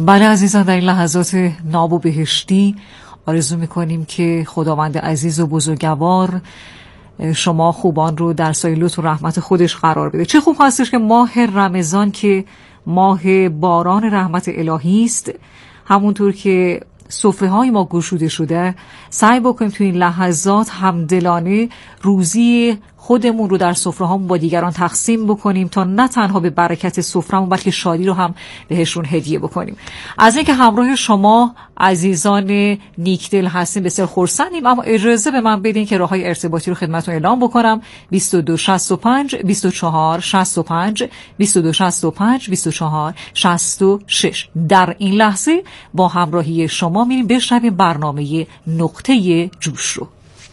بله عزیزان، در این لحظات ناب و بهشتی آرزو میکنیم که خداوند عزیز و بزرگوار شما خوبان رو در سایه لطف و رحمت خودش قرار بده. چه خوب هستش که ماه رمضان که ماه باران رحمت الهی است، همونطور که سفره های ما گشوده شده، سعی بکنیم توی این لحظات همدلانه روزی خودمون رو در سفره هامون با دیگران تقسیم بکنیم تا نه تنها به برکت سفره‌مون بلکه شادی رو هم بهشون هدیه بکنیم. از اینکه همراه شما عزیزان نیکدل هستیم بسیار خرسندیم، اما اجازه به من بدین که راههای ارتباطی رو خدمتتون اعلام بکنم. 2265 24 65 2265 24 66. در این لحظه با همراهی شما میریم بشنویم برنامه نقطه جوش رو.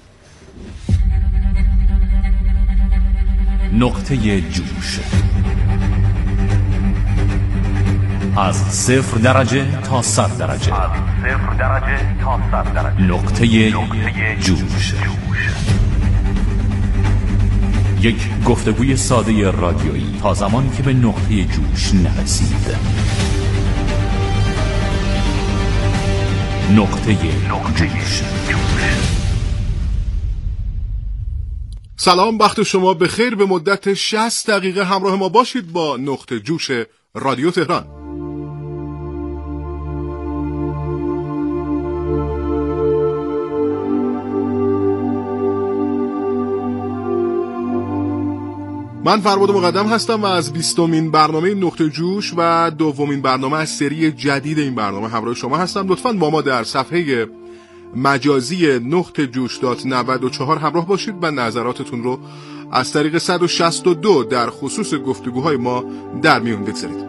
نقطه جوش، از 0 درجه تا 100 درجه، نقطه جوش. یک گفتگوی ساده رادیویی تا زمانی که به نقطه جوش نرسید. نقطه جوش. سلام، وقت شما بخیر. به مدت 60 دقیقه همراه ما باشید با نقطه جوش رادیو تهران. من فرباد مقدم هستم و از 20مین برنامه نقطه جوش و دومین برنامه از سری جدید این برنامه همراه شما هستم. لطفاً با ما در صفحه مجازی نقطه جوش.94 همراه باشید و نظراتتون رو از طریق 162 در خصوص گفتگوهای ما در میون بگذارید.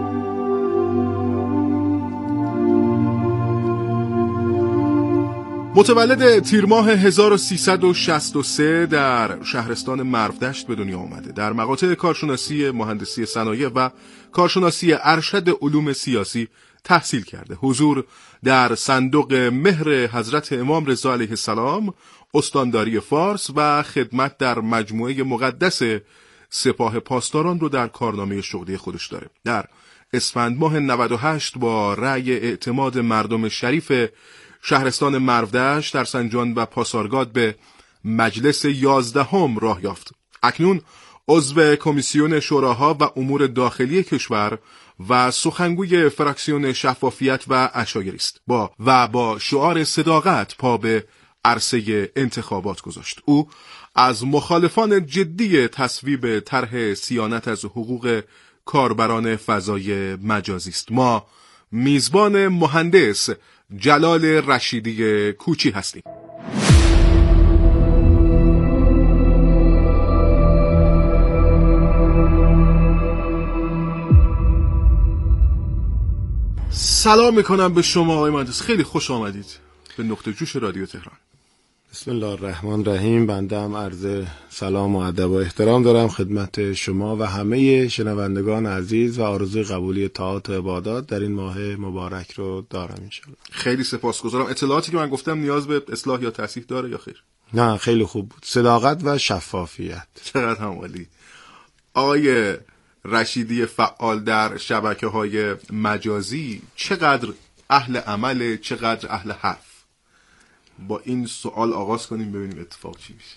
متولد تیر ماه 1363 در شهرستان مرودشت به دنیا آمده. در مقاطع کارشناسی مهندسی صنایع و کارشناسی ارشد علوم سیاسی تحصیل کرده. حضور در صندوق مهر حضرت امام رضا علیه السلام، استانداری فارس و خدمت در مجموعه مقدس سپاه پاسداران رو در کارنامه شغلی خودش داره. در اسفند ماه 98 با رأی اعتماد مردم شریف شهرستان مرودشت، ترسنجان و پاسارگاد به مجلس 11 راه یافت. اکنون عضو کمیسیون شوراها و امور داخلی کشور و سخنگوی فراکسیون شفافیت و عشایری است. با شعار صداقت پا به عرصه انتخابات گذاشت. او از مخالفان جدی تصویب طرح صیانت از حقوق کاربران فضای مجازی است. ما میزبان مهندس جلال رشیدی کوچی هستیم. سلام میکنم به شما آقای مهندس، خیلی خوش آمدید به نقطه جوش رادیو تهران. بسم الله الرحمن الرحیم. بنده هم عرض سلام و ادب و احترام دارم خدمت شما و همه شنوندگان عزیز و آرزوی قبولی طاعات و عبادات در این ماه مبارک رو دارم انشالله. خیلی سپاسگزارم. اطلاعاتی که من گفتم نیاز به اصلاح یا تصحیح داره یا خیر؟ نه، خیلی خوب بود. صداقت و شفافیت. چقدر هم عالی. آقای رشیدی فعال در شبکه‌های مجازی، چقدر اهل عمل، چقدر اهل حرف؟ با این سوال آغاز کنیم ببینیم اتفاق چی میشه.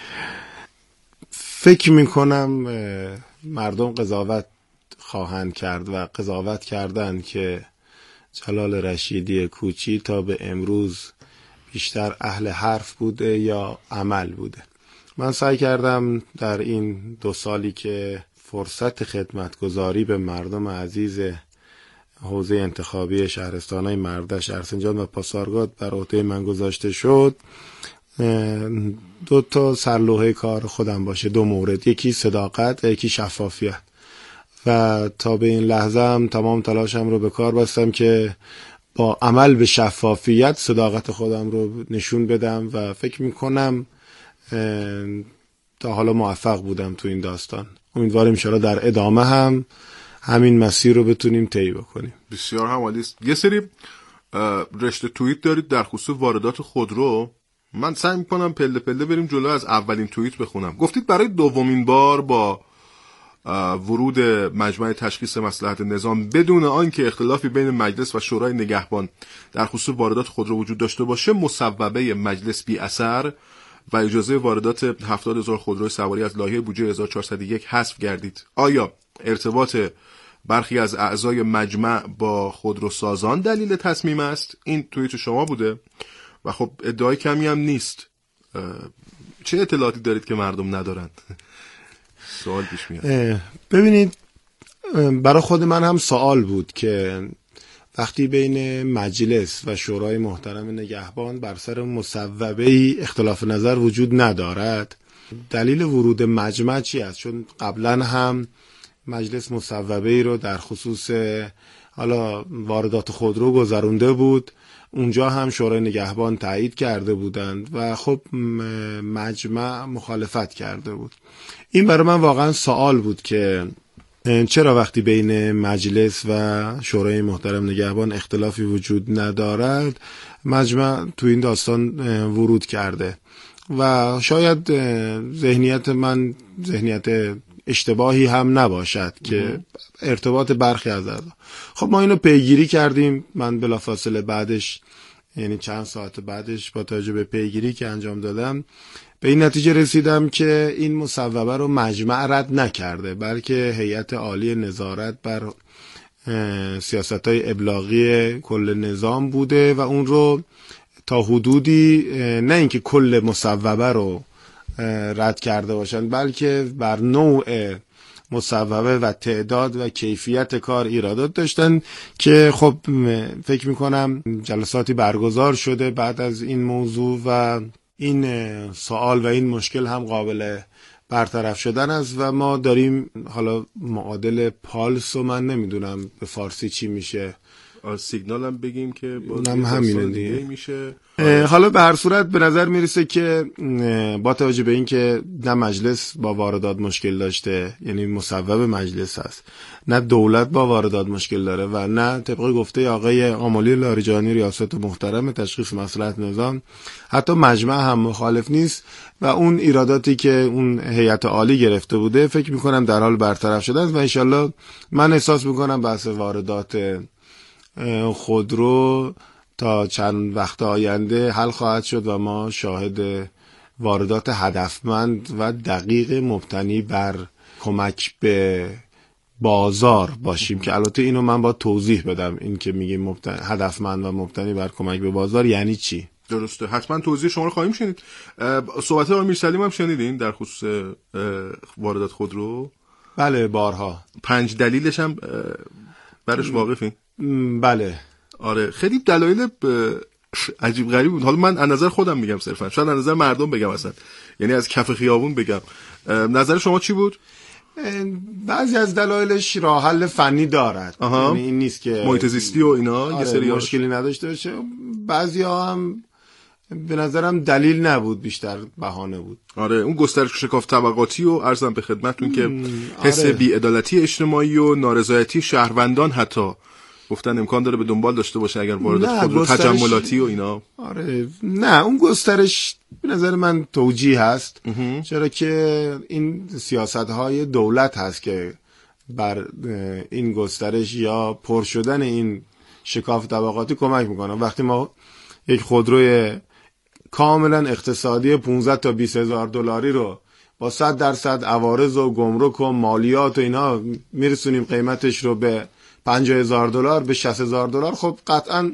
فکر میکنم مردم قضاوت خواهند کرد و قضاوت کردن که جلال رشیدی کوچی تا به امروز بیشتر اهل حرف بوده یا عمل بوده. من سعی کردم در این 2 سالی که فرصت خدمتگزاری به مردم عزیز حوزه انتخابی شهرستان‌های مرودشت، ارسنجان و پاسارگاد بر عهده من گذاشته شد، 2 تا سرلوحه کار خودم باشه. 2 مورد، یکی صداقت و یکی شفافیت. و تا به این لحظه هم تمام تلاشم رو به کار بستم که با عمل به شفافیت صداقت خودم رو نشون بدم و فکر میکنم تا حالا موفق بودم تو این داستان. امیدوارم انشاءالله در ادامه هم همین مسیر رو بتونیم طی بکنیم. بسیار هم عالی است. یه سری رشته توییت دارید در خصوص واردات خودرو. من سعی میکنم پله پله بریم جلو، از اولین توییت بخونم. گفتید برای 2مین بار با ورود مجمع تشخیص مصلحت نظام بدون آنکه اختلافی بین مجلس و شورای نگهبان در خصوص واردات خودرو وجود داشته باشه مصوبه مجلس بی اثر و اجازه واردات 70,000 خودروی سواری از لایحه بودجه 1401 حذف گردید. آیا ارتباط برخی از اعضای مجمع با خودروسازان دلیل تصمیم است؟ این توییت شما بوده و خب ادعای کمی هم نیست. چه اطلاعاتی دارید که مردم ندارند؟ سوال پیش میاد. ببینید، برای خود من هم سوال بود که وقتی بین مجلس و شورای محترم نگهبان بر سر مصوبه‌ای اختلاف نظر وجود ندارد، دلیل ورود مجمع چی است؟ چون قبلا هم مجلس مصوبه‌ای رو در خصوص حالا واردات خودرو گذرونده بود، اونجا هم شورای نگهبان تایید کرده بودند و خب مجمع مخالفت کرده بود. این برای من واقعا سوال بود که چرا وقتی بین مجلس و شورای محترم نگهبان اختلافی وجود ندارد مجمع تو این داستان ورود کرده و شاید ذهنیت من ذهنیت اشتباهی هم نباشد که ارتباط برخی از اعضا. خب ما اینو پیگیری کردیم. من بلافاصله بعدش، یعنی چند ساعت بعدش، با توجه به پیگیری که انجام دادم به این نتیجه رسیدم که این مصوبه رو مجمع رد نکرده، بلکه هیئت عالی نظارت بر سیاست‌های ابلاغی کل نظام بوده و اون رو تا حدودی، نه اینکه کل مصوبه رو رد کرده باشند، بلکه بر نوع مصوبه و تعداد و کیفیت کار ایرادات داشتن که خب فکر میکنم جلساتی برگزار شده بعد از این موضوع و این سوال و این مشکل هم قابل برطرف شدن است و ما داریم حالا معادل پالس و من نمیدونم به فارسی چی میشه، سیگنال هم بگیم که هم همینه دیگه میشه. حالا به هر صورت به نظر میرسه که با توجه به این که نه مجلس با واردات مشکل داشته، یعنی مصوب مجلس هست، نه دولت با واردات مشکل داره و نه طبق گفته آقای آملی لاریجانی ریاست محترم تشخیص مصلحت نظام حتی مجمع هم مخالف نیست و اون ایراداتی که اون هیئت عالی گرفته بوده فکر میکنم در حال برطرف شده است و انشالله من احساس میکنم بحث واردات خودرو تا چند وقت آینده حل خواهد شد و ما شاهد واردات هدفمند و دقیق مبتنی بر کمک به بازار باشیم که البته اینو من باید توضیح بدم، این که میگیم هدفمند و مبتنی بر کمک به بازار یعنی چی. درسته، حتما توضیح شما رو خواهیم شنید. صحبت آقای میرسلیم هم شنیدین در خصوص واردات خودرو؟ بله، بارها. 5 دلیلش هم برش واقفین؟ بله. آره، خیلی دلایل عجیب غریب بود. حالا من از نظر خودم میگم صرفا، شاید از نظر مردم بگم اصلا، یعنی از کف خیابون بگم. نظر شما چی بود؟ بعضی از دلایلش راه حل فنی دارد، یعنی این نیست که محیط زیستی و اینا یه سری مشکلی نداشته باشه. بعضی‌ها هم به نظرم دلیل نبود، بیشتر بهانه بود. آره، اون گسترش شکاف طبقاتی و عرضم به خدمتتون که حس بی‌عدالتی اجتماعی و نارضایتی شهروندان حتی گفتن امکان داره به دنبال داشته باشه اگر واردات خودرو تجملاتی و اینا. آره، نه اون گسترش به نظر من توجیه هست، چرا که این سیاست‌های دولت هست که بر این گسترش یا پر شدن این شکاف طبقاتی کمک میکنه. وقتی ما یک خودروی کاملا اقتصادی 15 تا 20 هزار دلاری رو با 100% عوارض و گمرک و مالیات و اینا میرسونیم قیمتش رو به 50,000 دلار، به 60,000 دلار، خب قطعا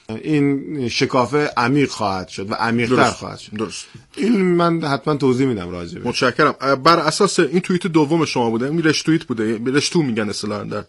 این شکافه عمیق خواهد شد و عمیق‌تر خواهد شد. درست. این من حتما توضیح میدم راجع به. متشکرم. بر اساس این توییت دوم شما بوده، این رشتوییت بوده، رشتو میگن اصطلاحاً در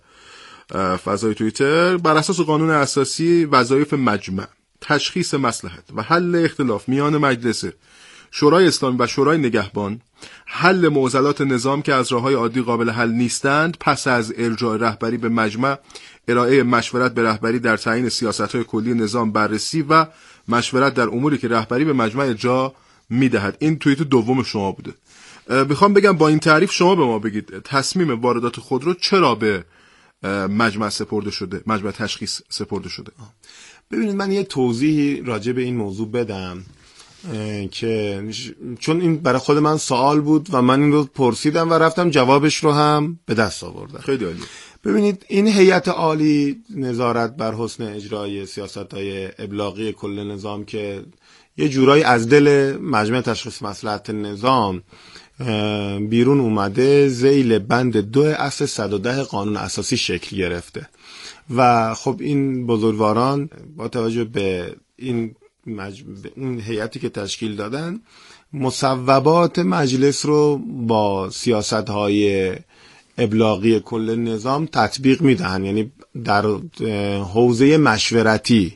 فضای توییتر، بر اساس قانون اساسی وظایف مجمع تشخیص مصلحت و حل اختلاف میان مجلس شورای اسلامی و شورای نگهبان، حل معضلات نظام که از راه‌های عادی قابل حل نیستند، پس از ارجاع رهبری به مجمع، ارائه مشورت به رهبری در تعیین سیاست‌های کلی نظام، بررسی و مشورت در اموری که رهبری به مجمع ارجاع می‌دهد. این توییت دوم شما بوده. میخوام بگم با این تعریف شما به ما بگید تصمیم واردات خودرو چرا به مجمع سپرده شده، مجمع تشخیص سپرده شده؟ ببینید، من یه توضیحی راجع به این موضوع بدم. که چون این برای خود من سوال بود و من این رو پرسیدم و رفتم جوابش رو هم به دست آوردم. خیلی عالی. ببینید این هیئت عالی نظارت بر حسن اجرای سیاست‌های ابلاغی کل نظام که یه جورایی از دل مجمع تشخیص مصلحت نظام بیرون اومده، ذیل بند 2 اصل 110 قانون اساسی شکل گرفته و خب این بزرگواران با توجه به این هیئتی که تشکیل دادن مصوبات مجلس رو با سیاست‌های ابلاغی کل نظام تطبیق میدهن، یعنی در حوزه مشورتی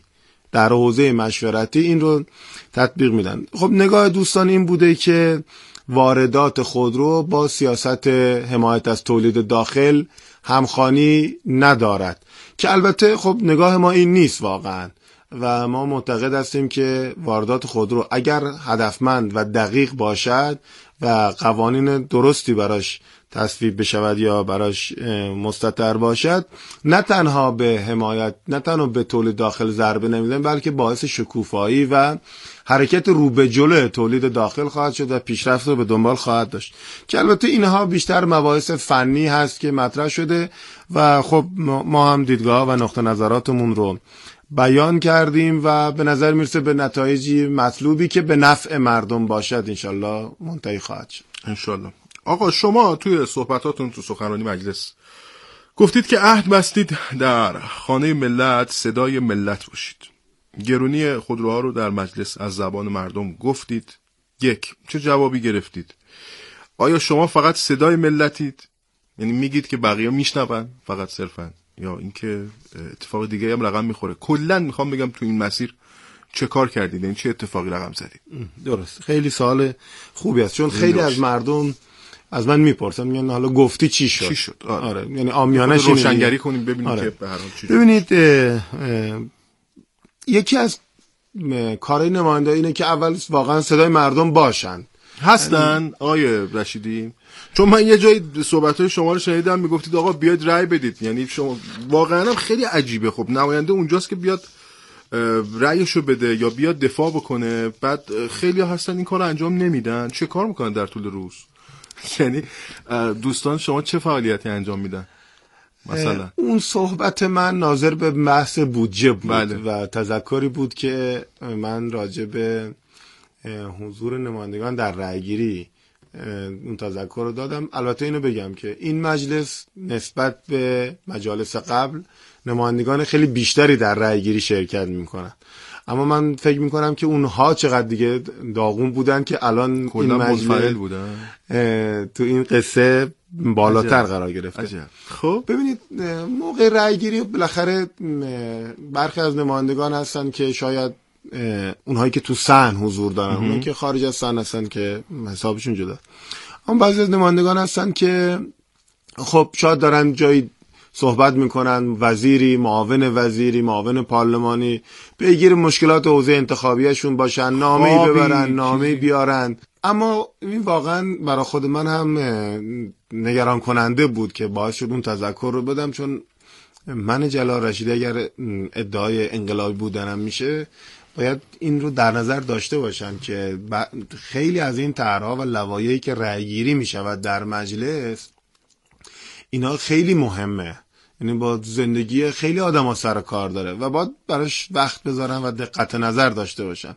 این رو تطبیق میدن. خب نگاه دوستان این بوده که واردات خودرو با سیاست حمایت از تولید داخل همخوانی ندارد که البته خب نگاه ما این نیست واقعا و ما معتقد هستیم که واردات خودرو اگر هدفمند و دقیق باشد و قوانین درستی براش تصویب بشود یا براش مستتر باشد، نه تنها به تولید داخل ضربه نمیزنه بلکه باعث شکوفایی و حرکت رو به جلو تولید داخل خواهد شد و پیشرفت رو به دنبال خواهد داشت که البته اینها بیشتر مباحث فنی هست که مطرح شده و خب ما هم دیدگاه و نقطه نظراتمون رو بیان کردیم و به نظر میرسه به نتایجی مطلوبی که به نفع مردم باشد انشالله منتهی خواهد شد. انشالله. آقا شما توی صحبتاتون تو سخنرانی مجلس گفتید که عهد بستید در خانه ملت صدای ملت باشید. گرونی خودروها رو در مجلس از زبان مردم گفتید. چه جوابی گرفتید؟ آیا شما فقط صدای ملتید؟ یعنی میگید که بقیه میشنون فقط صرفاً، یا اینکه اتفاق دیگه هم رقم میخوره؟ کلا میخوام بگم تو این مسیر چه کار کردید؟ یعنی چه اتفاقی رقم زدید؟ درست، خیلی سوال خوبی است چون خیلی از مردم از من میپرسن میگن حالا گفتی چی شد؟ آره. یعنی عامیانه روشنگری کنیم ببینیم آره. که به هر حال چی. ببینید یکی از کارهای نماینده اینه که اول واقعا صدای مردم باشن. هستن آقای رشیدی؟ چون من یه جای صحبت‌های شما رو شنیدم میگفتید آقا بیاید رأی بدید، یعنی شما واقعا هم خیلی عجیبه. خب نماینده اونجاست که بیاد رأیشو بده یا بیاد دفاع بکنه، بعد خیلی هستن این کار رو انجام نمیدن. چه کار میکنن در طول روز؟ یعنی دوستان شما چه فعالیتی انجام میدن؟ مثلا اون صحبت من ناظر به بحث بودجه بود. بله. و تذکری بود که من راجع به حضور نمایندگان در رأیگیری اون تذکر رو دادم. البته اینو بگم که این مجلس نسبت به مجالس قبل نمایندگان خیلی بیشتری در رأیگیری شرکت میکنن، اما من فکر میکنم که اونها چقدر دیگه داغون بودن که الان این مجلس بودن تو این قصه بالاتر قرار گرفته. خب ببینید موقع رأیگیری بالاخره برخی از نمایندگان هستن که شاید اونهایی که تو صحن حضور دارن، اونهایی که خارج از صحن هستن که حسابشون جدا، اما بعضی از نمایندگان هستن که خب شاید دارن جایی صحبت میکنن، وزیری، معاون پارلمانی پیگیر مشکلات حوزه انتخابیشون باشن، نامه‌ای ببرن، نامه‌ای بیارن. اما این واقعا برای خود من هم نگران کننده بود که باعث شد اون تذکر رو بدم، چون من جلال رشیدی اگر ادعای انقلابی بودنم میشه باید این رو در نظر داشته باشم که خیلی از این طرح‌ها و لوایحی که رأیگیری میشود در مجلس اینا خیلی مهمه، یعنی با زندگی خیلی آدم‌ها سر کار داره و باید براش وقت بذارن و دقت نظر داشته باشن.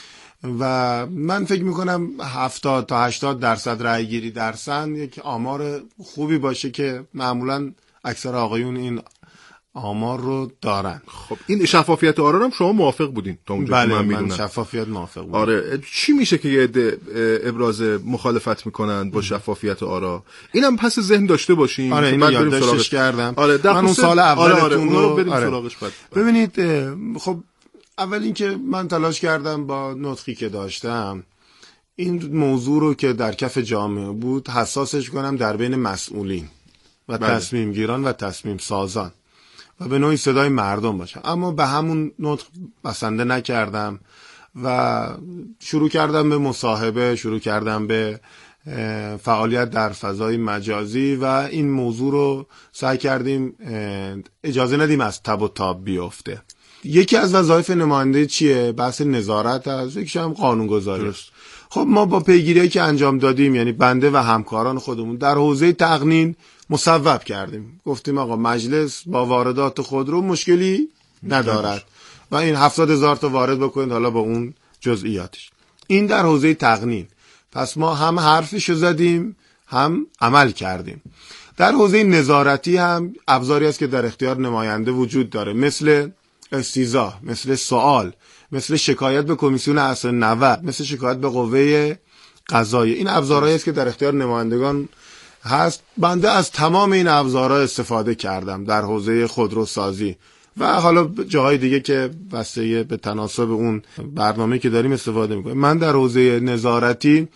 و من فکر میکنم 70 تا 80% رأیگیری در سن یک آمار خوبی باشه که معمولا اکثر آقایون این آمار رو دارن. خب این شفافیت آرا هم شما موافق بودین تا اونجا بله، که من میدونم؟ من شفافیت موافق بودم. آره. چی میشه که یه عده ابراز مخالفت میکنن با شفافیت آرا؟ اینم پس ذهن داشته باشیم. آره اینو یادداشتش کردم. آره من اون سال اولتون رو بریم سراغش. ببینید خب اول اینکه من تلاش کردم با نطقی که داشتم این موضوع رو که در کف جامعه بود حساسش کنم در بین مسئولین و تصمیم گیران و تصمیم سازان و به نوعی صدای مردم باشم، اما به همون نطق بسنده نکردم و شروع کردم به مصاحبه، شروع کردم به فعالیت در فضای مجازی و این موضوع رو سعی کردیم اجازه ندیم از تب و تاب بیفته. یکی از وظایف نماینده چیه؟ بحث نظارت هست، یکیش هم قانونگذاری است. خب ما با پیگیری که انجام دادیم، یعنی بنده و همکاران خودمون در حوزه تقنین مصوب کردیم، گفتیم آقا مجلس با واردات خودرو مشکلی ندارد و این 70,000 تا وارد بکنید، حالا با اون جزئیاتش. این در حوزه تقنین. پس ما هم حرفشو زدیم هم عمل کردیم. در حوزه نظارتی هم ابزاری است که در اختیار نماینده وجود داره، مثل استیضاح، مثل سوال، مثل شکایت به کمیسیون اصل 90، مثل شکایت به قوه قضاییه. این ابزارهایی است که در اختیار نمایندگان هست. بنده از تمام این ابزارها استفاده کردم در حوزه خودروسازی و حالا جاهای دیگه که بسته به تناسب اون برنامه‌ای که داریم استفاده می‌کنیم. من در حوزه نظارتی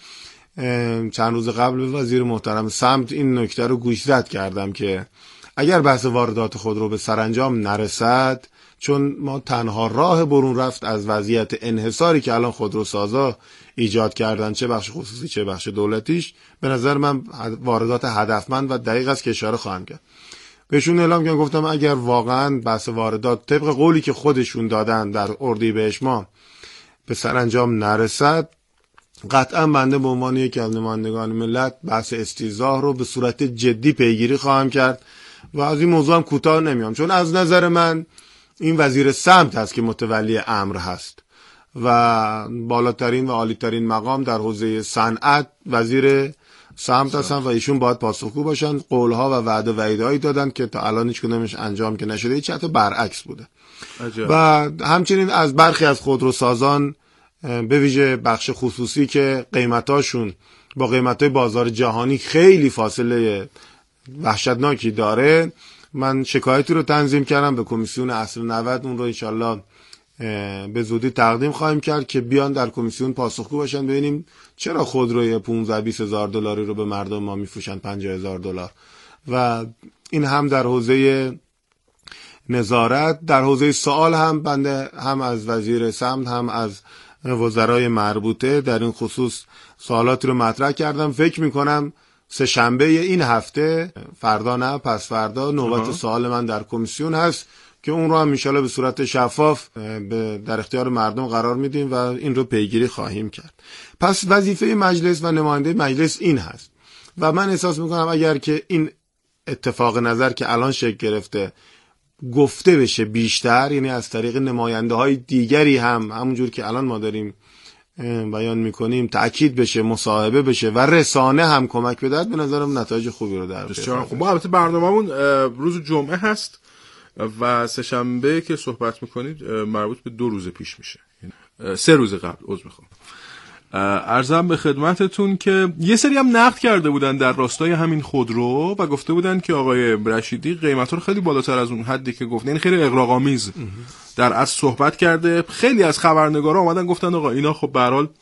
چند روز قبل به وزیر محترم سمت این نکته رو گوشزد کردم که اگر بحث واردات خودرو به سرانجام نرسد، چون ما تنها راه برون رفت از وضعیت انحصاری که الان خودروسازا ایجاد کردن، چه بخش خصوصی چه بخش دولتیش، به نظر من واردات هدفمند و دقیق است که اشاره خواهم کرد. بهشون اعلام کردم، گفتم اگر واقعا بحث واردات طبق قولی که خودشون دادن در اردیبهشت ماه به سرانجام نرسد، قطعا بنده به عنوان یکی از نمایندگان ملت بحث استیضاح رو به صورت جدی پیگیری خواهم کرد و از این موضوع هم کوتاه نمیام، چون از نظر من این وزیر سمت هست که متولی امر هست و بالاترین و عالیترین مقام در حوزه صنعت وزیر سمت هستن و ایشون باید پاسخگو باشن. قولها و وعده و وعیدهایی دادن که تا الان هیچ کدومش انجام که نشده، هیچ حتی برعکس بوده. و همچنین از برخی از خودروسازان به ویژه بخش خصوصی که قیمتاشون با قیمتای بازار جهانی خیلی فاصله وحشتناکی داره، من شکایتی رو تنظیم کردم به کمیسیون اصل 90، اون رو انشالله به زودی تقدیم خواهیم کرد که بیان در کمیسیون پاسخگو باشن، ببینیم چرا خودروی 15-20 هزار دلاری رو به مردم ما میفروشن 50,000 دلار. و این هم در حوزه نظارت. در حوزه سوال هم بنده هم از وزیر سمت هم از وزرای مربوطه در این خصوص سوالاتی رو مطرح کردم. فکر میکنم سه شنبه این هفته، فردا نه پس فردا، نوبت سوال من در کمیسیون هست که اون رو هم انشالله به صورت شفاف در اختیار مردم قرار میدیم و این رو پیگیری خواهیم کرد. پس وظیفه مجلس و نماینده مجلس این هست و من احساس میکنم اگر که این اتفاق نظر که الان شکل گرفته گفته بشه بیشتر، یعنی از طریق نماینده های دیگری هم همونجور که الان ما داریم بیان میکنیم تأکید بشه، مصاحبه بشه و رسانه هم کمک بدهد، به نظرم نتایج خوبی رو در بیاره. خب البته برنامه‌مون روز جمعه هست و سه شنبه که صحبت میکنید مربوط به 2 روز پیش میشه، 3 روز قبل. عذر میخوام. عرضم به خدمتتون که یه سری هم نقد کرده بودن در راستای همین خودرو و گفته بودن که آقای رشیدی قیمتا رو خیلی بالاتر از اون حدی که گفت، یعنی خیلی اغراق‌آمیز در اصل صحبت کرده. خیلی از خبرنگارا اومدن گفتن آقا اینا خب به هر حال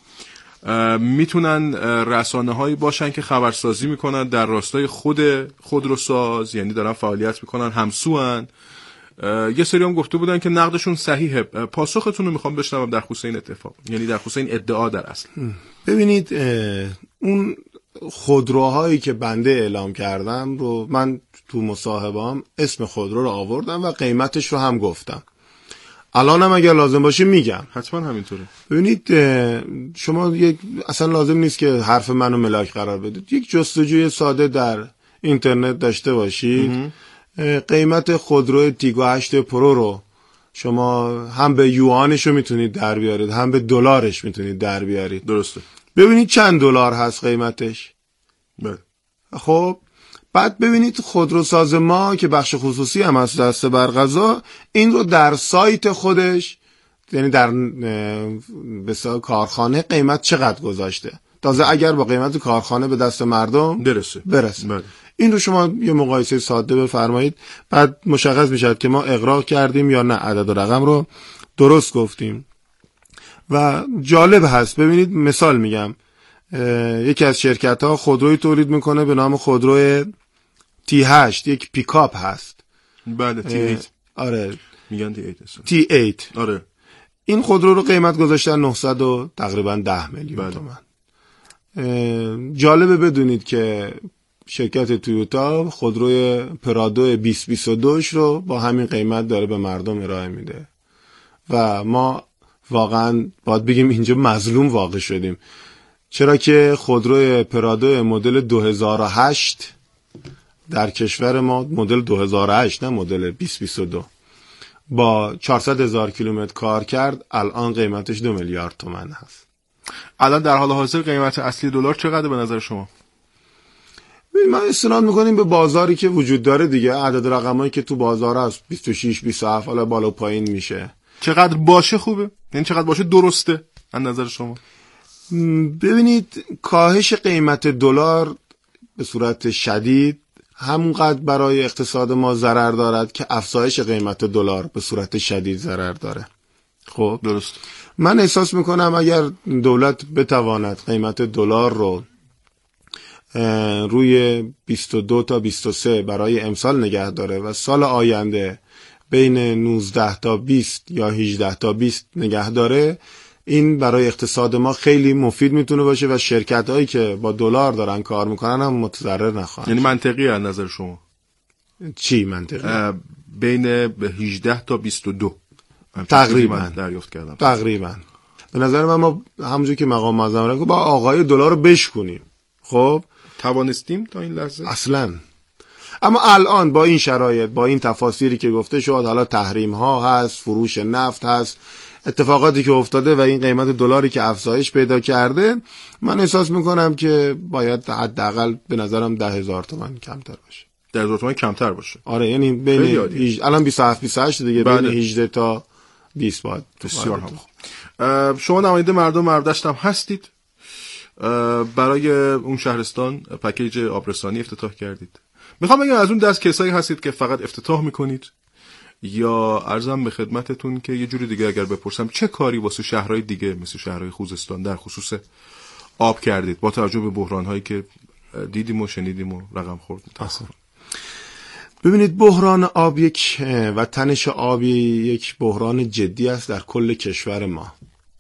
میتونن رسانه‌هایی باشن که خبرسازی میکنن در راستای خودروساز، یعنی دارن فعالیت میکنن، همسوان. یه سری هم گفته بودن که نقدشون صحیحه. پاسختون رو میخوام بشنوم در خصوص این اتفاق، یعنی در خصوص این ادعا در اصل. ببینید اون خودروهایی که بنده اعلام کردم رو من تو مصاحبه‌ام اسم خودرو رو آوردم و قیمتش رو هم گفتم. الان هم اگر لازم باشه میگم. حتما همینطوره. ببینید شما اصلا لازم نیست که حرف منو ملاک قرار بدید. یک جستجوی ساده در اینترنت داشته باشید. قیمت خودرو تیگو 8 پرو رو شما هم به یوانش رو میتونید در بیارید، هم به دلارش میتونید در بیارید. درسته. ببینید چند دلار هست قیمتش. بله. خب بعد ببینید خودروساز ما که بخش خصوصی هم از دست برقضا این رو در سایت خودش، یعنی در بسیار کارخانه قیمت چقدر گذاشته، تازه اگر با قیمت کارخانه به دست مردم برسه. بله. این رو شما یه مقایسه ساده بفرمایید، بعد مشخص میشه که ما اغراق کردیم یا نه، عدد و رقم رو درست گفتیم. و جالب هست، ببینید مثال میگم، یکی از شرکت ها خودروی تولید میکنه به نام خودرو T8، یک پیکاپ هست. بله T8. آره میگن T8. آره. این خودرو رو قیمت گذاشتن 900 و تقریبا 10 میلیون تومان. جالبه بدونید که شرکت تویوتا خودروی پرادو 2022 رو با همین قیمت داره به مردم ارائه میده. و ما واقعا باید بگیم اینجا مظلوم واقع شدیم، چرا که خودرو پرادو مدل 2008 در کشور ما، مدل 2008 نه مدل 2022، با 400,000 کیلومتر کار کرد، الان قیمتش 2 میلیارد تومان هست. الان در حال حاضر قیمت اصلی دلار چقدره به نظر شما؟ ما استناد میکنیم به بازاری که وجود داره دیگه، عدد رقمایی که تو بازار هست 26 27 حالا بالا پایین میشه. چقدر باشه خوبه؟ یعنی چقدر باشه درسته از نظر شما؟ ببینید کاهش قیمت دلار به صورت شدید همونقدر برای اقتصاد ما ضرر دارد که افزایش قیمت دلار به صورت شدید ضرر داره. خب درست. من احساس میکنم اگر دولت بتواند قیمت دلار رو روی 22 تا 23 برای امسال نگه داره و سال آینده بین 19 تا 20 یا 18 تا 20 نگه داره، این برای اقتصاد ما خیلی مفید میتونه باشه و شرکت هایی که با دلار دارن کار میکنن هم متضرر نخواهند. یعنی منطقی از نظر شما؟ چی منطقی؟ بین 18 تا 22 تقریبا دریافت کردم. تقریبا به نظر من ما همونجور که مقام معظم رفت با آقای دلار رو بشکنیم. خب توانستیم تا این لحظه؟ اصلا. اما الان با این شرایط، با این تفاصیلی که گفته شد، حالا تحریم ها هست، فروش نفت هست، اتفاقاتی که افتاده و این قیمت دلاری که افزایش پیدا کرده، من احساس میکنم که باید حداقل به نظرم 10,000 تومان کمتر باشه. 10,000 تومان کمتر باشه. آره یعنی بین الان 27 28 دیگه، بین 18 تا 20 باید. بسیار هم. شما نماینده مردم مرودشت هم هستید. برای اون شهرستان پکیج آبرسانی افتتاح کردید. میخوام بگم از اون دست کسایی هستید که فقط افتتاح میکنید، یا عرضم به خدمتتون که یه جوری دیگه اگر بپرسم چه کاری واسه شهرهای دیگه مثل شهرهای خوزستان در خصوص آب کردید با توجه به بحران‌هایی که دیدیم و شنیدیم و رقم خوردیم؟ ببینید بحران آب و تنش آبی یک بحران جدی است در کل کشور ما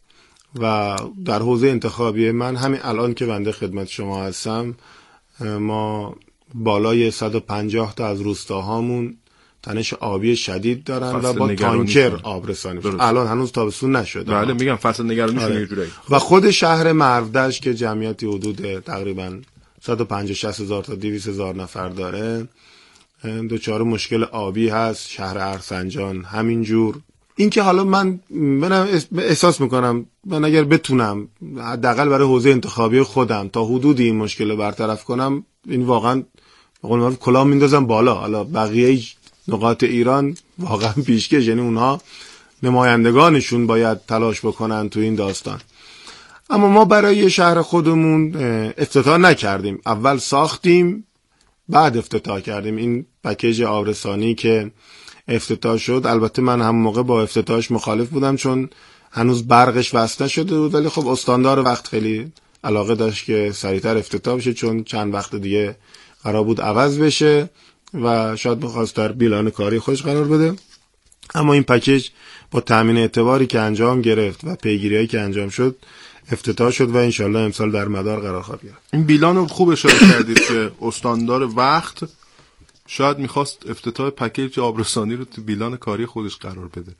و در حوزه انتخابی من همین الان که بنده خدمت شما هستم، ما بالای 150 تا از روستاهامون تنش آبی شدید دارن و با تانکر آب رسانی میشه. الان هنوز تابستون نشده. بله میگم فصل نگرانیشون یه جوری. و خود شهر مرودشت که جمعیتی حدود تقریبا 150-60 هزار تا 200 هزار نفر داره، دوچار مشکل آبی هست. شهر ارسنجان همینجور. این که حالا من احساس میکنم من اگر بتونم حداقل برای حوزه انتخابی خودم تا حدودی این مشکل رو برطرف کنم، این واقعا به قول معروف کلاه میندازم بالا. حالا بقیه نقاط ایران واقعا پیشکش، یعنی اونها نمایندگانشون باید تلاش بکنن تو این داستان. اما ما برای شهر خودمون افتتاح نکردیم، اول ساختیم بعد افتتاح کردیم. این پکیج آبرسانی که افتتاح شد، البته من هم موقع با افتتاحش مخالف بودم چون هنوز برقش وصل نشده بود، ولی خب استاندار وقت خیلی علاقه داشت که سریعتر افتتاح بشه چون چند وقت دیگه قرار بود عوض بشه و شاید بخواست در بیلان کاری خودش قرار بده. اما این پکیج با تامین اعتباری که انجام گرفت و پیگیریایی که انجام شد افتتاح شد و انشالله امسال در مدار قرار خواهد گرفت. این بیلان رو خوب اشاره کردید که استاندار وقت شاید میخواست افتتاح پکیج آبرسانی رو تو بیلان کاری خودش قرار بده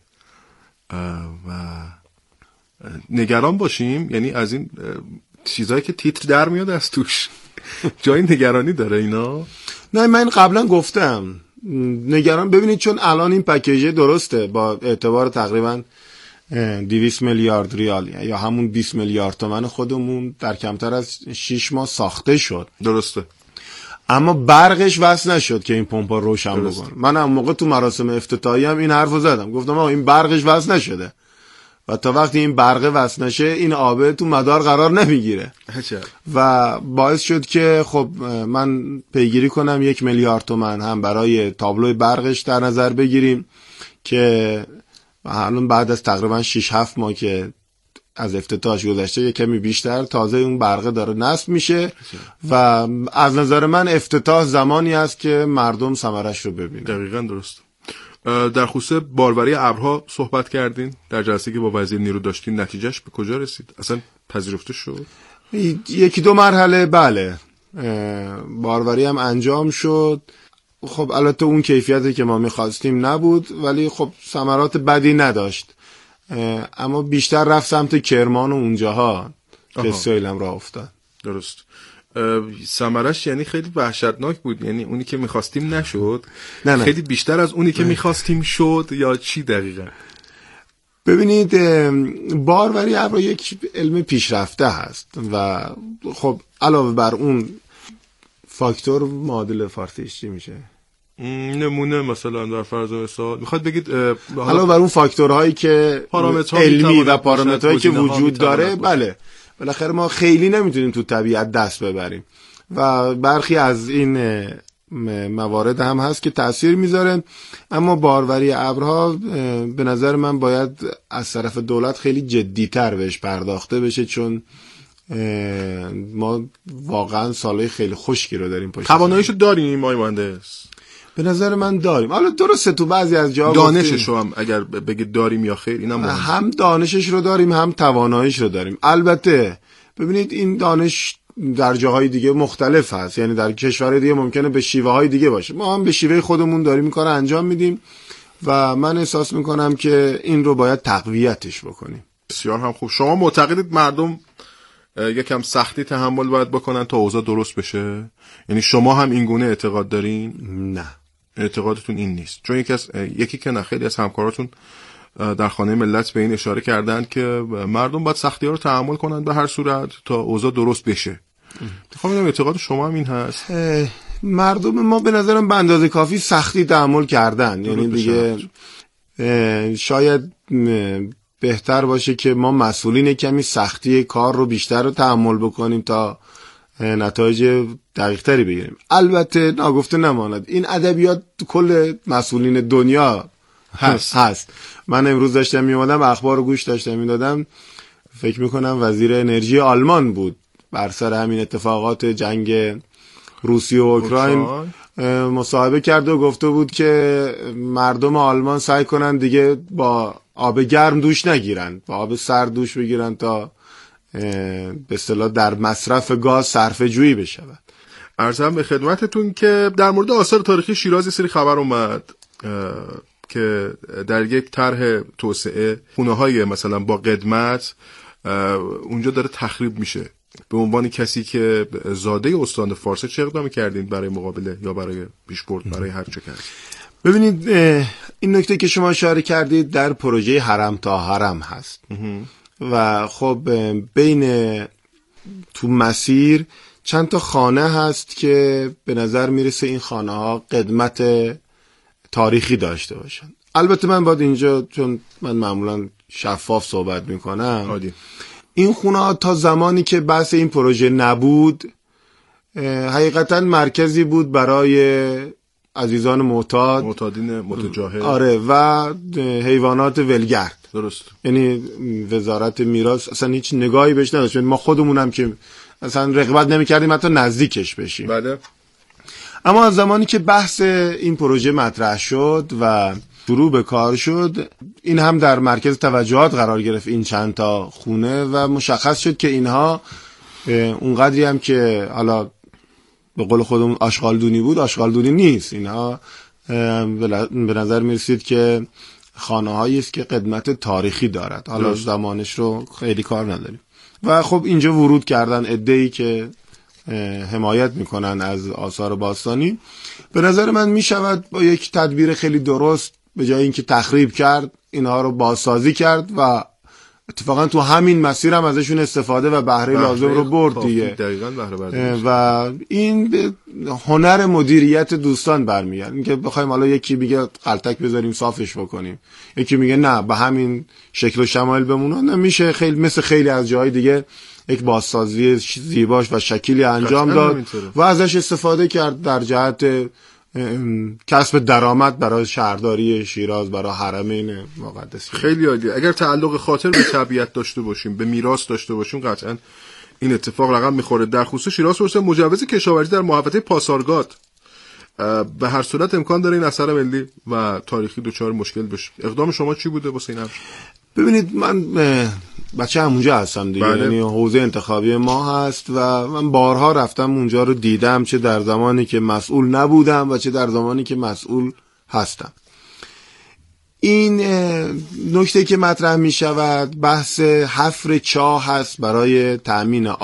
و نگران باشیم، یعنی از این چیزایی که تیتر در میاد از توش جای نگرانی داره اینا؟ نه من قبلا گفتم نگران. ببینید چون الان این پکیج درسته با اعتبار تقریبا 200 میلیارد ریال یا همون 20 میلیارد تومان خودمون در کمتر از 6 ماه ساخته شد. درسته. اما برقش وصل نشد که این پمپا روشن بکنه. من هم موقع تو مراسم افتتاحی هم این حرفو زدم، گفتم آقا این برقش وصل نشده و تا وقتی این برق وصل نشه این آب تو مدار قرار نمیگیره و باعث شد که خب من پیگیری کنم 1 میلیارد تومان هم برای تابلوی برقش در نظر بگیریم که الان بعد از تقریبا 6-7 ماه که از افتتاحش گذشته یه کمی بیشتر تازه اون برقه داره نصب میشه و از نظر من افتتاح زمانی است که مردم ثمرش رو ببینن. دقیقاً درست. در خصوص باروری ابرها صحبت کردین در جلسه که با وزیر نیرو داشتین، نتیجهش به کجا رسید؟ اصلا پذیرفته شد؟ 1-2 مرحله بله باروری هم انجام شد. خب البته اون کیفیتی که ما میخواستیم نبود ولی خب ثمرات بدی نداشت. اما بیشتر رفت سمت کرمان و اونجاها که سیلم راه افتاد. درست. ثمرش یعنی خیلی وحشتناک بود، یعنی اونی که میخواستیم نشد؟ نه. خیلی بیشتر از اونی که میخواستیم شد یا چی دقیقا؟ ببینید باروری ابر یک علم پیشرفته هست و خب علاوه بر اون فاکتور معادل فارسیش چی میشه؟ نمونه مثلا در فرض مثال میخواد بگید علاوه بر اون فاکتورهایی که علمی و پارامترهایی که وجود داره، بله بالاخره ما خیلی نمیتونیم تو طبیعت دست ببریم و برخی از این موارد هم هست که تأثیر میذاره. اما باروری ابرها به نظر من باید از طرف دولت خیلی جدی‌تر بهش پرداخته بشه، چون ما واقعا سالهای خیلی خشکی رو داریم پشت. تواناییشو داریم آقای مهندس؟ به نظر من داریم. حالا درسته تو بعضی از جاها دانشش رو هم اگر بگید داریم یا خیر، اینم هم دانشش رو داریم هم تواناییش رو داریم. البته ببینید این دانش در جاهای دیگه مختلف هست، یعنی در کشورهای دیگه ممکنه به شیوه های دیگه باشه، ما هم به شیوه خودمون داریم این کار انجام میدیم و من احساس میکنم که این رو باید تقویتش بکنیم. بسیار هم خوب. شما معتقدید مردم یکم سختی تحمل باید بکنن تا اوضاع درست بشه؟ یعنی شما هم این گونه اعتقاد دارین؟ نه، اعتقادتون این نیست، چون یکی که نه خیلی از همکاراتون در خانه ملت به این اشاره کردن که مردم باید سختی‌ها رو تحمل کنن به هر صورت تا اوضاع درست بشه. میخوام ببینم اعتقاد شما هم این هست؟ مردم ما به نظرم به اندازه کافی سختی تحمل کردن، یعنی دیگه شاید بهتر باشه که ما مسئولین کمی سختی کار رو بیشتر رو تحمل بکنیم تا نتایج دقیق تری بگیریم. البته ناگفته نماند این ادبیات کل مسئولین دنیا هست. من امروز داشتم میومدم اخبار رو گوش داشتم میدادم، فکر میکنم وزیر انرژی آلمان بود بر سر همین اتفاقات جنگ روسیه و اوکراین مصاحبه کرده و گفته بود که مردم آلمان سعی کنن دیگه با آب گرم دوش نگیرن، با آب سرد دوش بگیرن تا به اصطلاح در مصرف گاز صرفه جویی بشود. عرضم به خدمتتون که در مورد آثار تاریخی شیراز یه سری خبر اومد که در یک طرح توسعه خونه‌های مثلا با قدمت اونجا داره تخریب میشه. به عنوان کسی که زاده استان فارس چه اقدامی کردین برای مقابله یا برای پیشبرد برای هر چه کردین؟ ببینید این نکته که شما اشاره کردید در پروژه حرم تا حرم هست و خب بین تو مسیر چند تا خانه هست که به نظر میرسه این خانه ها قدمت تاریخی داشته باشن. البته من باید اینجا چون من معمولا شفاف صحبت میکنم، این خونه ها تا زمانی که بحث این پروژه نبود حقیقتا مرکزی بود برای عزیزان معتادین متجاهل، آره، و حیوانات ولگرد. درست. یعنی وزارت میراث اصلا هیچ نگاهی بهش نداشت، ما خودمونم که اصلا رغبت نمی‌کردیم حتی نزدیکش بشیم. بله. اما از زمانی که بحث این پروژه مطرح شد و شروع به کار شد، این هم در مرکز توجهات قرار گرفت این چند تا خونه و مشخص شد که اینها اونقدری هم که حالا به قول خودمون آشغالدونی بود، آشغالدونی نیست. اینها به نظر میرسید که خانه هایی است که قدمت تاریخی دارد. حالا زمانش رو خیلی کار نداریم. و خب اینجا ورود کردن عده‌ای که حمایت میکنن از آثار باستانی. به نظر من میشود با یک تدبیر خیلی درست به جای اینکه تخریب کرد اینها رو بازسازی کرد و اتفاقا تو همین مسیر هم ازشون استفاده و بهره لازم رو برد دیگه. و این به هنر مدیریت دوستان برمیاد، اینکه بخوایم حالا یکی میگه قلتک بذاریم صافش بکنیم، یکی میگه نه به همین شکل و شمایل بمونه. نمیشه، خیلی مثل خیلی از جاهای دیگه یک بازسازی زیباش و شکلی انجام داد و ازش استفاده کرد در جهت کسب درآمد برای شهرداری شیراز، برای حرمین مقدس. خیلی عالی. اگر تعلق خاطر به طبیعت داشته باشیم، به میراث داشته باشیم، قطعا این اتفاق رقم میخوره. در خصوص شیراز پرسه مجوز کشاورزی در محوطه پاسارگاد به هر صورت امکان داره این اثر ملی و تاریخی دچار مشکل بشه. اقدام شما چی بوده واسه این امر؟ ببینید من بچه همونجا هستم دیگه، یعنی حوزه انتخابی ما هست و من بارها رفتم اونجا رو دیدم، چه در زمانی که مسئول نبودم و چه در زمانی که مسئول هستم. این نکته که مطرح می شود بحث حفر چاه هست برای تأمین